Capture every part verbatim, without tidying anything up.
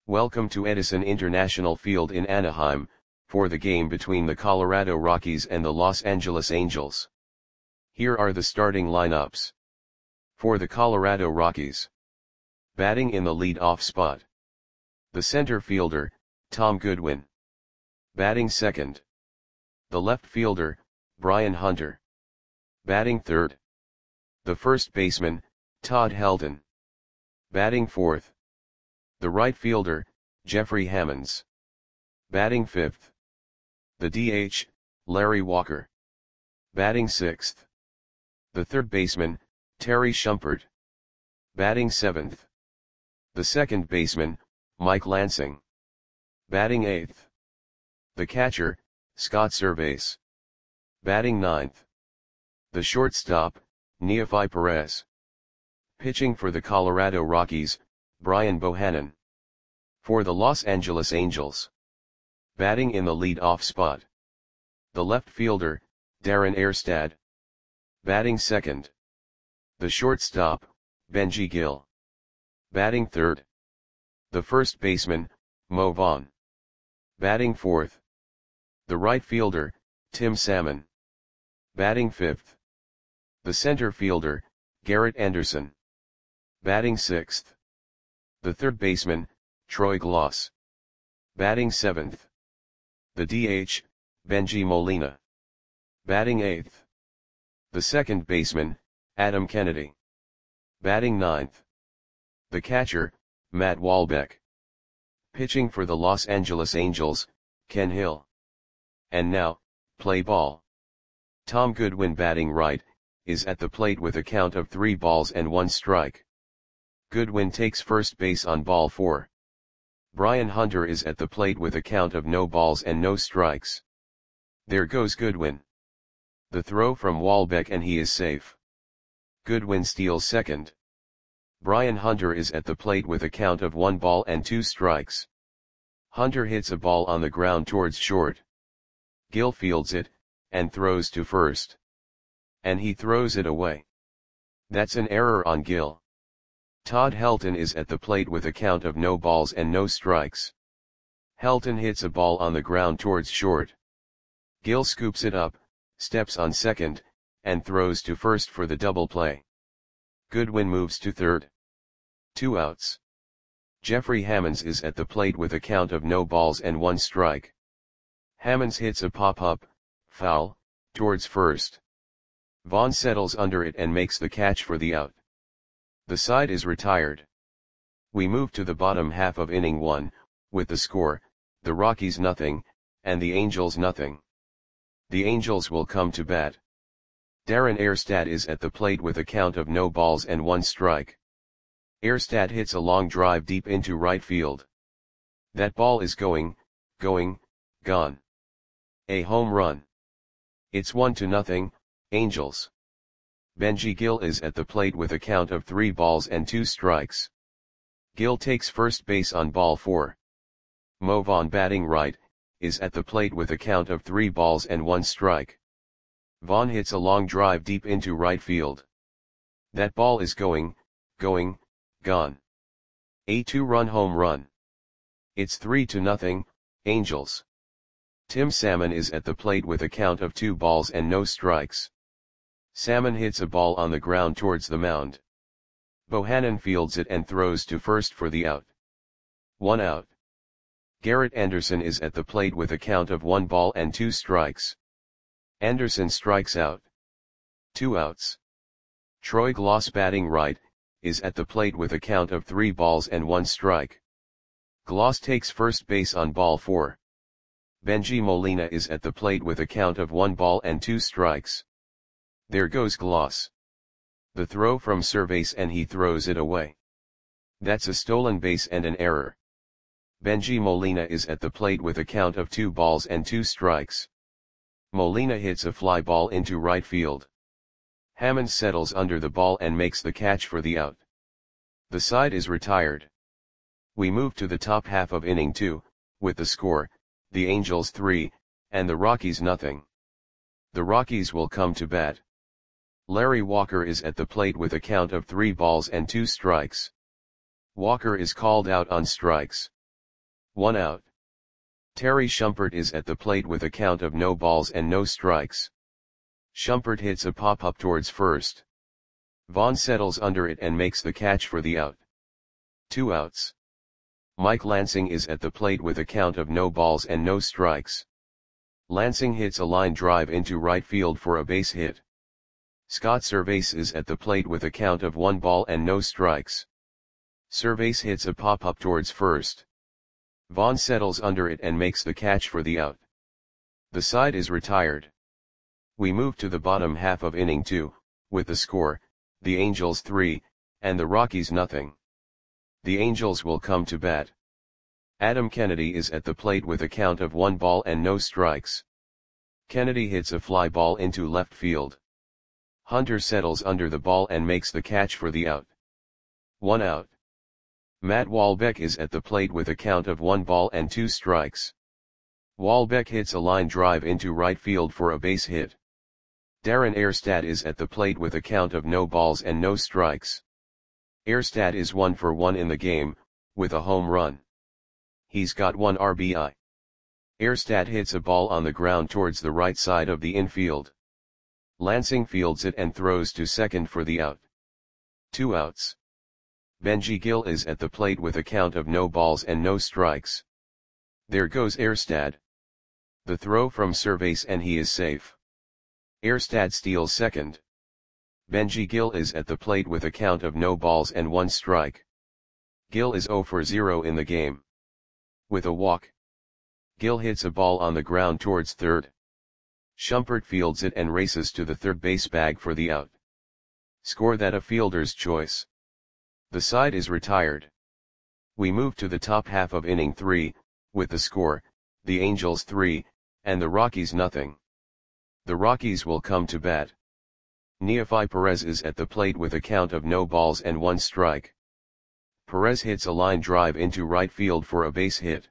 Welcome to Edison International Field in Anaheim, for the game between the Colorado Rockies and the Los Angeles Angels. Here are the starting lineups. For the Colorado Rockies. Batting in the lead-off spot. The center fielder, Tom Goodwin. Batting second. The left fielder, Brian Hunter. Batting third. The first baseman, Todd Helton. Batting fourth. The right fielder, Jeffrey Hammonds. Batting fifth. The D H, Larry Walker. Batting sixth. The third baseman, Terry Shumpert. Batting seventh. The second baseman, Mike Lansing. Batting eighth. The catcher, Scott Servais. Batting ninth. The shortstop, Neefi Perez. Pitching for the Colorado Rockies, Brian Bohannon. For the Los Angeles Angels. Batting in the lead-off spot. The left fielder, Darren Erstad. Batting second. The shortstop, Benji Gil. Batting third. The first baseman, Mo Vaughn. Batting fourth. The right fielder, Tim Salmon. Batting fifth. The center fielder, Garrett Anderson. Batting sixth. The third baseman, Troy Gloss. Batting seventh. The D H, Benji Molina. Batting eighth. The second baseman, Adam Kennedy. Batting ninth. The catcher, Matt Walbeck. Pitching for the Los Angeles Angels, Ken Hill. And now, play ball. Tom Goodwin, batting right, is at the plate with a count of three balls and one strike. Goodwin takes first base on ball four. Brian Hunter is at the plate with a count of no balls and no strikes. There goes Goodwin. The throw from Walbeck and he is safe. Goodwin steals second. Brian Hunter is at the plate with a count of one ball and two strikes. Hunter hits a ball on the ground towards short. Gil fields it, and throws to first. And he throws it away. That's an error on Gil. Todd Helton is at the plate with a count of no balls and no strikes. Helton hits a ball on the ground towards short. Gil scoops it up, steps on second, and throws to first for the double play. Goodwin moves to third. Two outs. Jeffrey Hammonds is at the plate with a count of no balls and one strike. Hammonds hits a pop-up, foul, towards first. Vaughn settles under it and makes the catch for the out. The side is retired. We move to the bottom half of inning one, with the score, the Rockies nothing, and the Angels nothing. The Angels will come to bat. Darren Erstad is at the plate with a count of no balls and one strike. Erstad hits a long drive deep into right field. That ball is going, going, gone. A home run. It's one to nothing, Angels. Benji Gil is at the plate with a count of three balls and two strikes. Gil takes first base on ball four. Mo Vaughn, batting right, is at the plate with a count of three balls and one strike. Vaughn hits a long drive deep into right field. That ball is going, going, gone. A two-run home run. It's three to nothing, Angels. Tim Salmon is at the plate with a count of two balls and no strikes. Salmon hits a ball on the ground towards the mound. Bohannon fields it and throws to first for the out. One out. Garrett Anderson is at the plate with a count of one ball and two strikes. Anderson strikes out. Two outs. Troy Gloss, batting right, is at the plate with a count of three balls and one strike. Gloss takes first base on ball four. Benji Molina is at the plate with a count of one ball and two strikes. There goes Gloss. The throw from Servais and he throws it away. That's a stolen base and an error. Benji Molina is at the plate with a count of two balls and two strikes. Molina hits a fly ball into right field. Hammond settles under the ball and makes the catch for the out. The side is retired. We move to the top half of inning two, with the score, the Angels three, and the Rockies nothing. The Rockies will come to bat. Larry Walker is at the plate with a count of three balls and two strikes. Walker is called out on strikes. One out. Terry Shumpert is at the plate with a count of no balls and no strikes. Shumpert hits a pop-up towards first. Vaughn settles under it and makes the catch for the out. Two outs. Mike Lansing is at the plate with a count of no balls and no strikes. Lansing hits a line drive into right field for a base hit. Scott Servais is at the plate with a count of one ball and no strikes. Servais hits a pop-up towards first. Vaughn settles under it and makes the catch for the out. The side is retired. We move to the bottom half of inning two, with the score, the Angels three, and the Rockies nothing. The Angels will come to bat. Adam Kennedy is at the plate with a count of one ball and no strikes. Kennedy hits a fly ball into left field. Hunter settles under the ball and makes the catch for the out. One out. Matt Walbeck is at the plate with a count of one ball and two strikes. Walbeck hits a line drive into right field for a base hit. Darren Erstad is at the plate with a count of no balls and no strikes. Erstad is one for one in the game, with a home run. He's got one R B I. Erstad hits a ball on the ground towards the right side of the infield. Lansing fields it and throws to second for the out. Two outs. Benji Gil is at the plate with a count of no balls and no strikes. There goes Erstad. The throw from Servais and he is safe. Erstad steals second. Benji Gil is at the plate with a count of no balls and one strike. Gil is zero for zero in the game. With a walk. Gil hits a ball on the ground towards third. Shumpert fields it and races to the third base bag for the out. Score that a fielder's choice. The side is retired. We move to the top half of inning three, with the score, the Angels three, and the Rockies nothing. The Rockies will come to bat. Neefi Perez is at the plate with a count of no balls and one strike. Perez hits a line drive into right field for a base hit.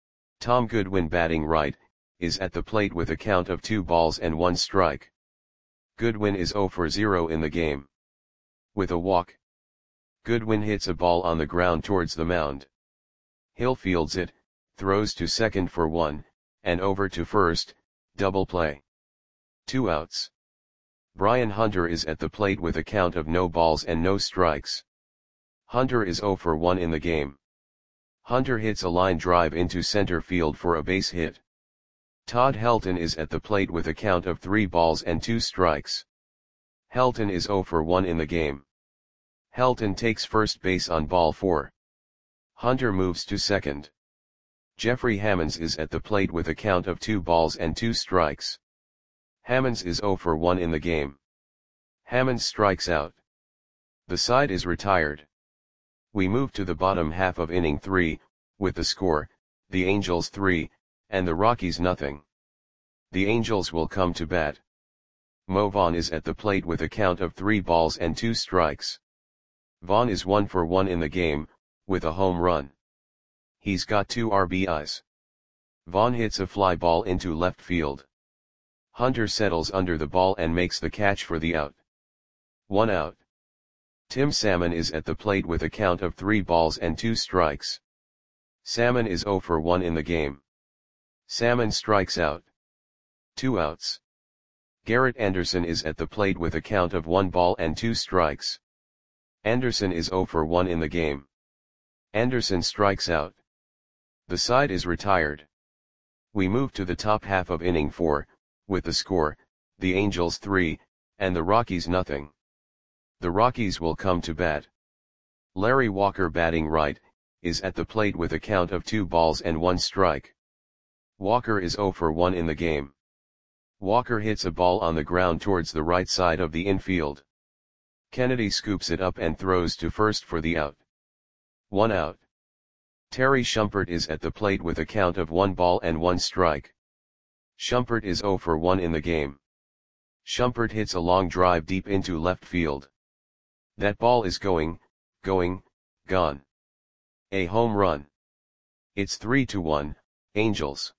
Tom Goodwin, batting right, is at the plate with a count of two balls and one strike. Goodwin is zero for zero in the game. With a walk. Goodwin hits a ball on the ground towards the mound. Hill fields it, throws to second for one, and over to first, double play. Two outs. Brian Hunter is at the plate with a count of no balls and no strikes. Hunter is zero for one in the game. Hunter hits a line drive into center field for a base hit. Todd Helton is at the plate with a count of three balls and two strikes. Helton is zero for one in the game. Helton takes first base on ball four. Hunter moves to second. Jeffrey Hammonds is at the plate with a count of two balls and two strikes. Hammonds is zero for one in the game. Hammonds strikes out. The side is retired. We move to the bottom half of inning three, with the score, the Angels three, and the Rockies nothing. The Angels will come to bat. Mo Vaughn is at the plate with a count of three balls and two strikes. Vaughn is one for one in the game, with a home run. He's got two R B Is. Vaughn hits a fly ball into left field. Hunter settles under the ball and makes the catch for the out. One out. Tim Salmon is at the plate with a count of three balls and two strikes. Salmon is zero for one in the game. Salmon strikes out. Two outs. Garrett Anderson is at the plate with a count of one ball and two strikes. Anderson is zero for one in the game. Anderson strikes out. The side is retired. We move to the top half of inning four, with the score, the Angels three, and the Rockies nothing. The Rockies will come to bat. Larry Walker, batting right, is at the plate with a count of two balls and one strike. Walker is zero for one in the game. Walker hits a ball on the ground towards the right side of the infield. Kennedy scoops it up and throws to first for the out. One out. Terry Shumpert is at the plate with a count of one ball and one strike. Shumpert is zero for one in the game. Shumpert hits a long drive deep into left field. That ball is going, going, gone. A home run. It's three to one, Angels.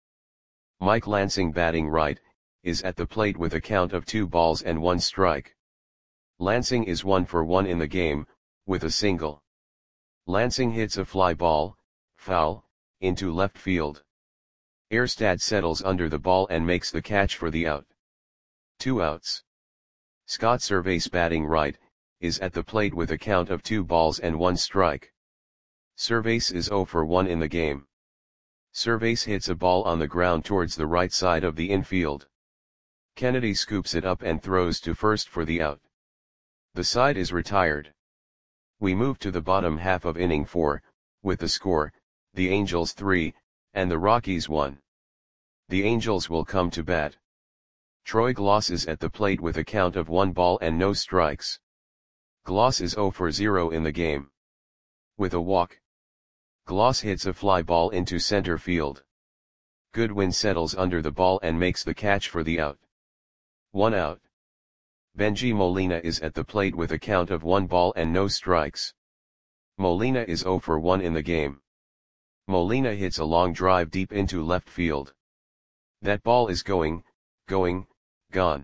Mike Lansing, batting right, is at the plate with a count of two balls and one strike. Lansing is one for one in the game, with a single. Lansing hits a fly ball, foul, into left field. Erstad settles under the ball and makes the catch for the out. Two outs. Scott Servais, batting right, is at the plate with a count of two balls and one strike. Servais is zero for one in the game. Servais hits a ball on the ground towards the right side of the infield. Kennedy scoops it up and throws to first for the out. The side is retired. We move to the bottom half of inning four, with the score, the Angels three, and the Rockies one. The Angels will come to bat. Troy Glaus is at the plate with a count of one ball and no strikes. Glaus is zero for zero in the game. With a walk, Glaus hits a fly ball into center field. Goodwin settles under the ball and makes the catch for the out. One out. Bengie Molina is at the plate with a count of one ball and no strikes. Molina is zero for one in the game. Molina hits a long drive deep into left field. That ball is going, going, gone.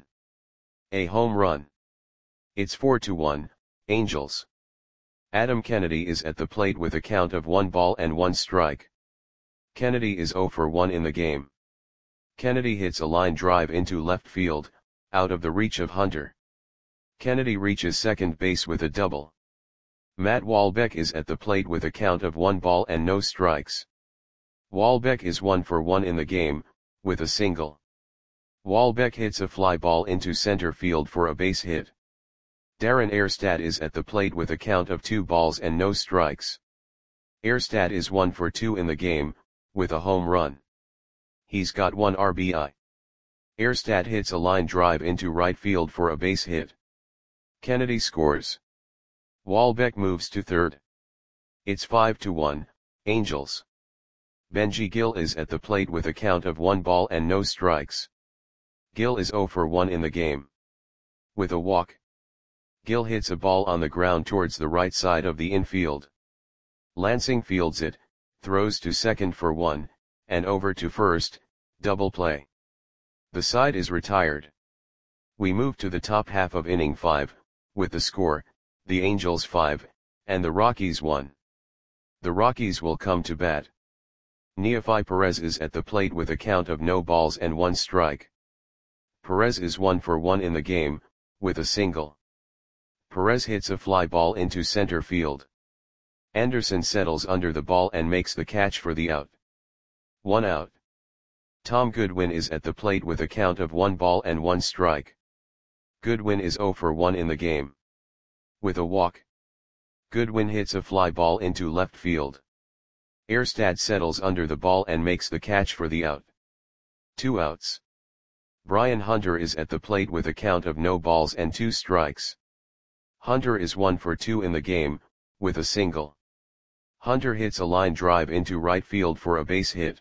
A home run. It's four to one, Angels. Adam Kennedy is at the plate with a count of one ball and one strike. Kennedy is zero for one in the game. Kennedy hits a line drive into left field, out of the reach of Hunter. Kennedy reaches second base with a double. Matt Walbeck is at the plate with a count of one ball and no strikes. Walbeck is one for one in the game, with a single. Walbeck hits a fly ball into center field for a base hit. Darren Erstad is at the plate with a count of two balls and no strikes. Erstad is one for two in the game, with a home run. He's got one R B I. Erstad hits a line drive into right field for a base hit. Kennedy scores. Walbeck moves to third. It's five to one, Angels. Benji Gil is at the plate with a count of one ball and no strikes. Gil is zero for one in the game. With a walk, Gil hits a ball on the ground towards the right side of the infield. Lansing fields it, throws to second for one, and over to first, double play. The side is retired. We move to the top half of inning five, with the score, the Angels five, and the Rockies one. The Rockies will come to bat. Neefi Perez is at the plate with a count of no balls and one strike. Perez is one for one in the game, with a single. Perez hits a fly ball into center field. Anderson settles under the ball and makes the catch for the out. One out. Tom Goodwin is at the plate with a count of one ball and one strike. Goodwin is zero for one in the game. With a walk, Goodwin hits a fly ball into left field. Erstad settles under the ball and makes the catch for the out. Two outs. Brian Hunter is at the plate with a count of no balls and two strikes. Hunter is one for two in the game, with a single. Hunter hits a line drive into right field for a base hit.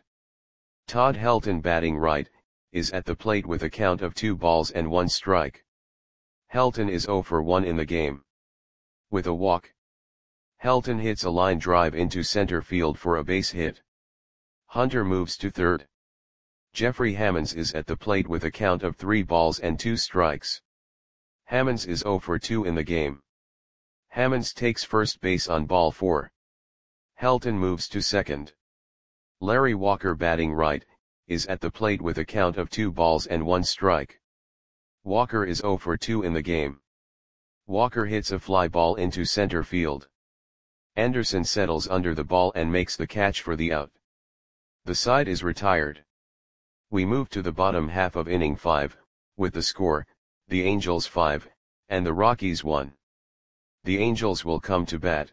Todd Helton, batting right, is at the plate with a count of two balls and one strike. Helton is zero for one in the game. With a walk, Helton hits a line drive into center field for a base hit. Hunter moves to third. Jeffrey Hammonds is at the plate with a count of three balls and two strikes. Hammonds is zero for two in the game. Hammonds takes first base on ball four. Helton moves to second. Larry Walker, batting right, is at the plate with a count of two balls and one strike. Walker is zero for two in the game. Walker hits a fly ball into center field. Anderson settles under the ball and makes the catch for the out. The side is retired. We move to the bottom half of inning five, with the score, the Angels five, and the Rockies one. The Angels will come to bat.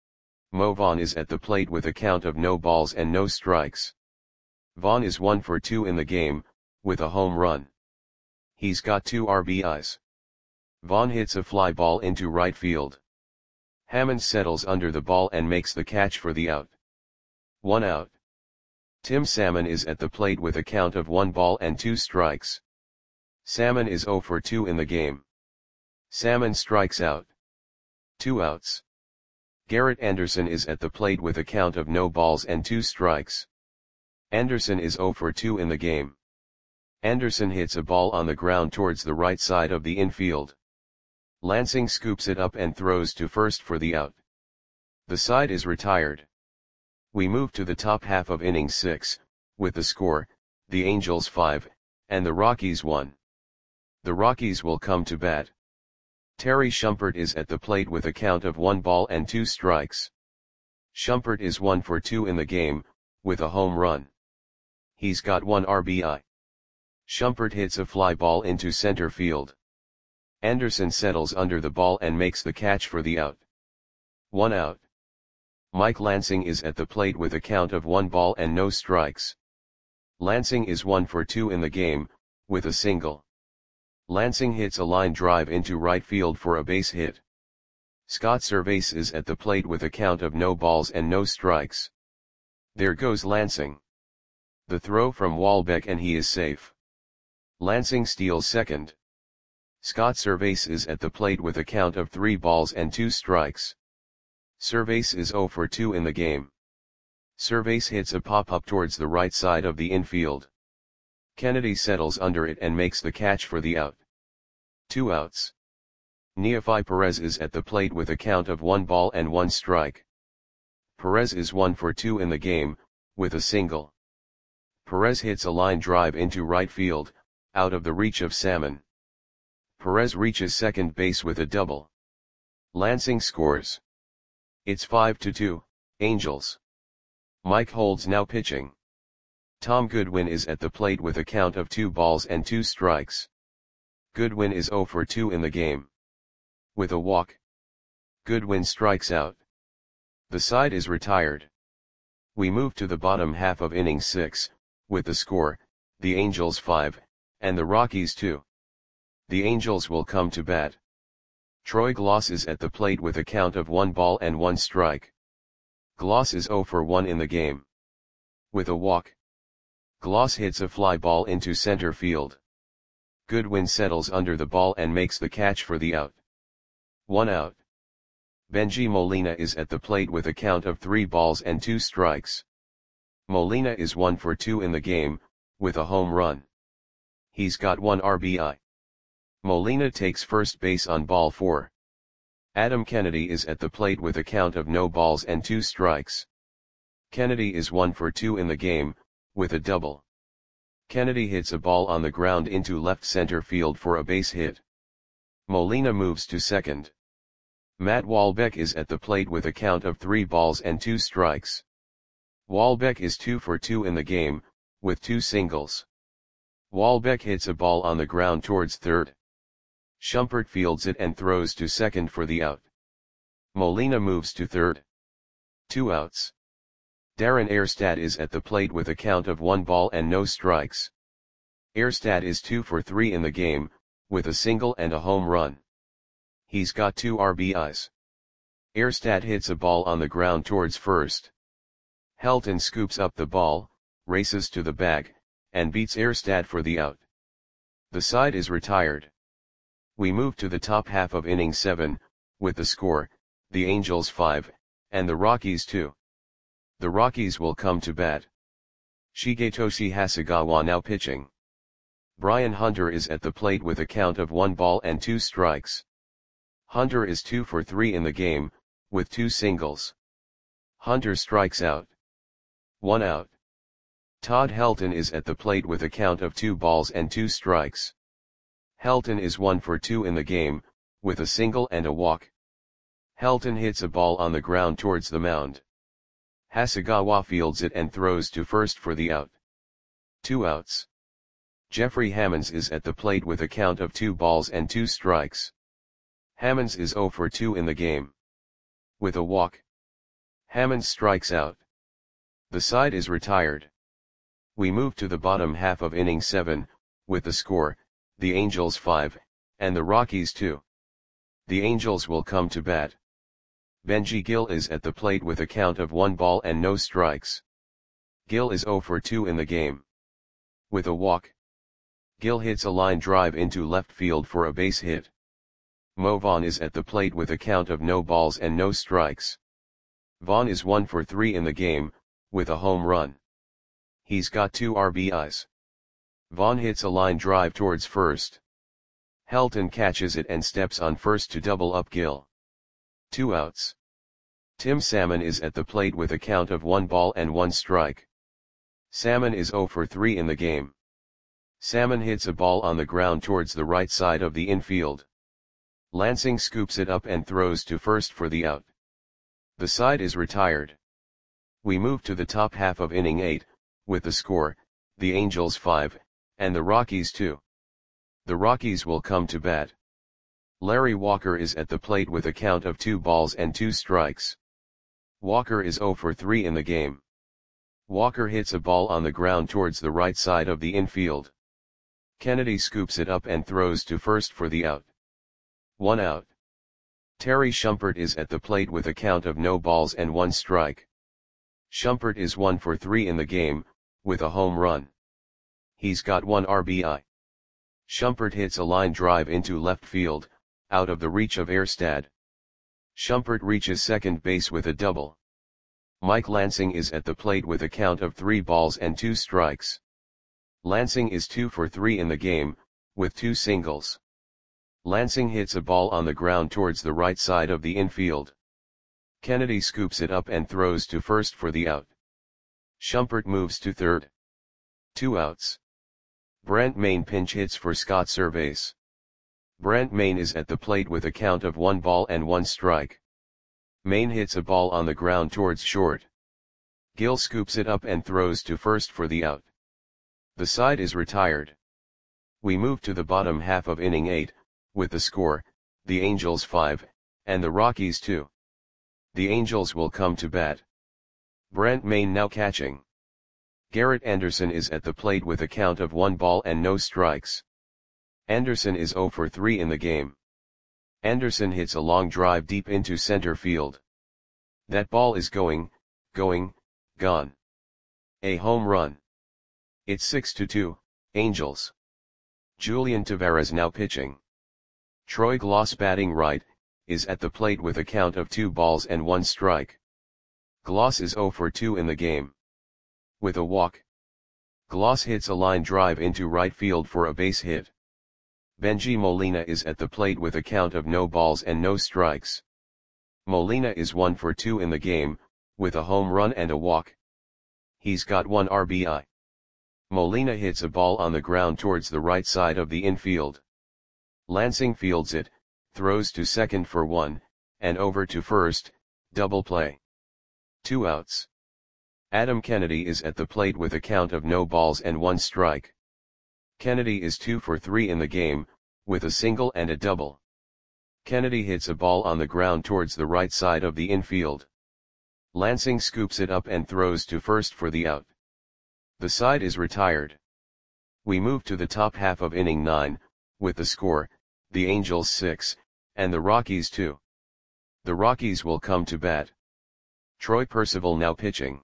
Mo Vaughn is at the plate with a count of no balls and no strikes. Vaughn is one for two in the game, with a home run. He's got two R B Is. Vaughn hits a fly ball into right field. Hammond settles under the ball and makes the catch for the out. One out. Tim Salmon is at the plate with a count of one ball and two strikes. Salmon is zero for two in the game. Salmon strikes out. Two outs. Garrett Anderson is at the plate with a count of no balls and two strikes. Anderson is zero for two in the game. Anderson hits a ball on the ground towards the right side of the infield. Lansing scoops it up and throws to first for the out. The side is retired. We move to the top half of inning six, with the score, the Angels five, and the Rockies one. The Rockies will come to bat. Terry Shumpert is at the plate with a count of one ball and two strikes. Shumpert is one for two in the game, with a home run. He's got one R B I. Shumpert hits a fly ball into center field. Anderson settles under the ball and makes the catch for the out. One out. Mike Lansing is at the plate with a count of one ball and no strikes. Lansing is one for two in the game, with a single. Lansing hits a line drive into right field for a base hit. Scott Servais is at the plate with a count of no balls and no strikes. There goes Lansing. The throw from Walbeck and he is safe. Lansing steals second. Scott Servais is at the plate with a count of three balls and two strikes. Servais is zero for two in the game. Servais hits a pop-up towards the right side of the infield. Kennedy settles under it and makes the catch for the out. Two outs. Neefi Perez is at the plate with a count of one ball and one strike. Perez is one for two in the game, with a single. Perez hits a line drive into right field, out of the reach of Salmon. Perez reaches second base with a double. Lansing scores. It's five to two, Angels. Mike Holds now pitching. Tom Goodwin is at the plate with a count of two balls and two strikes. Goodwin is zero for two in the game. With a walk. Goodwin strikes out. The side is retired. We move to the bottom half of inning six, with the score, the Angels five, and the Rockies two. The Angels will come to bat. Troy Glaus is at the plate with a count of one ball and one strike. Glaus is zero for one in the game. With a walk. Glaus hits a fly ball into center field. Goodwin settles under the ball and makes the catch for the out. One out. Benji Molina is at the plate with a count of three balls and two strikes. Molina is one for two in the game, with a home run. He's got one R B I. Molina takes first base on ball four. Adam Kennedy is at the plate with a count of no balls and two strikes. Kennedy is one for two in the game, with a double. Kennedy hits a ball on the ground into left center field for a base hit. Molina moves to second. Matt Walbeck is at the plate with a count of three balls and two strikes. Walbeck is two for two in the game, with two singles. Walbeck hits a ball on the ground towards third. Shumpert fields it and throws to second for the out. Molina moves to third. Two outs. Darren Erstad is at the plate with a count of one ball and no strikes. Erstad is two for three in the game, with a single and a home run. He's got two R B Is. Erstad hits a ball on the ground towards first. Helton scoops up the ball, races to the bag, and beats Erstad for the out. The side is retired. We move to the top half of inning seven, with the score, the Angels five, and the Rockies two. The Rockies will come to bat. Shigetoshi Hasegawa now pitching. Brian Hunter is at the plate with a count of one ball and two strikes. Hunter is two for three in the game, with two singles. Hunter strikes out. One out. Todd Helton is at the plate with a count of two balls and two strikes. Helton is one for two in the game, with a single and a walk. Helton hits a ball on the ground towards the mound. Hasegawa fields it and throws to first for the out. Two outs. Jeffrey Hammonds is at the plate with a count of two balls and two strikes. Hammonds is zero for two in the game. With a walk. Hammonds strikes out. The side is retired. We move to the bottom half of inning seven, with the score, the Angels five, and the Rockies two. The Angels will come to bat. Benji Gil is at the plate with a count of one ball and no strikes. Gil is zero for two in the game. With a walk. Gil hits a line drive into left field for a base hit. Mo Vaughn is at the plate with a count of no balls and no strikes. Vaughn is one for three in the game, with a home run. He's got two R B Is. Vaughn hits a line drive towards first. Helton catches it and steps on first to double up Gil. Two outs. Tim Salmon is at the plate with a count of one ball and one strike. Salmon is zero for three in the game. Salmon hits a ball on the ground towards the right side of the infield. Lansing scoops it up and throws to first for the out. The side is retired. We move to the top half of inning eight, with the score, the Angels five, and the Rockies two. The Rockies will come to bat. Larry Walker is at the plate with a count of two balls and two strikes. Walker is zero for three in the game. Walker hits a ball on the ground towards the right side of the infield. Kennedy scoops it up and throws to first for the out. One out. Terry Shumpert is at the plate with a count of no balls and one strike. Shumpert is one for three in the game, with a home run. He's got one R B I. Shumpert hits a line drive into left field, out of the reach of Erstad. Shumpert reaches second base with a double. Mike Lansing is at the plate with a count of three balls and two strikes. Lansing is two for three in the game, with two singles. Lansing hits a ball on the ground towards the right side of the infield. Kennedy scoops it up and throws to first for the out. Shumpert moves to third. Two outs. Brent Maine pinch hits for Scott Servais. Brent Maine is at the plate with a count of one ball and one strike. Maine hits a ball on the ground towards short. Gill scoops it up and throws to first for the out. The side is retired. We move to the bottom half of inning eight, with the score, the Angels five, and the Rockies two. The Angels will come to bat. Brent Maine now catching. Garrett Anderson is at the plate with a count of one ball and no strikes. Anderson is zero for three in the game. Anderson hits a long drive deep into center field. That ball is going, going, gone. A home run. It's six to two, Angels. Julian Taveras now pitching. Troy Gloss batting right, is at the plate with a count of two balls and one strike. Gloss is zero for two in the game. With a walk. Gloss hits a line drive into right field for a base hit. Benji Molina is at the plate with a count of no balls and no strikes. Molina is one for two in the game, with a home run and a walk. He's got one R B I. Molina hits a ball on the ground towards the right side of the infield. Lansing fields it, throws to second for one, and over to first, double play. Two outs. Adam Kennedy is at the plate with a count of no balls and one strike. Kennedy is two for three in the game, with a single and a double. Kennedy hits a ball on the ground towards the right side of the infield. Lansing scoops it up and throws to first for the out. The side is retired. We move to the top half of inning nine, with the score, the Angels six, and the Rockies two. The Rockies will come to bat. Troy Percival now pitching.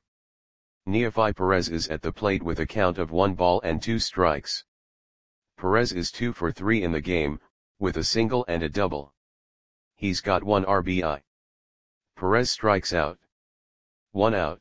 Neofi Perez is at the plate with a count of one ball and two strikes. Perez is two for three in the game, with a single and a double. He's got one R B I. Perez strikes out. One out.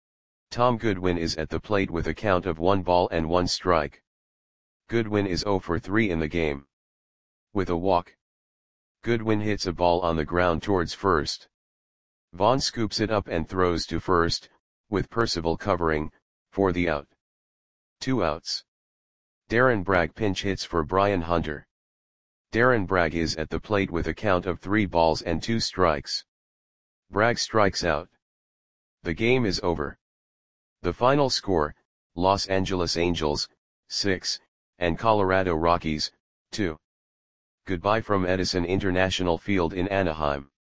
Tom Goodwin is at the plate with a count of one ball and one strike. Goodwin is zero for three in the game. With a walk. Goodwin hits a ball on the ground towards first. Vaughn scoops it up and throws to first, with Percival covering, for the out. Two outs. Darren Bragg pinch hits for Brian Hunter. Darren Bragg is at the plate with a count of three balls and two strikes. Bragg strikes out. The game is over. The final score, Los Angeles Angels, six, and Colorado Rockies, two. Goodbye from Edison International Field in Anaheim.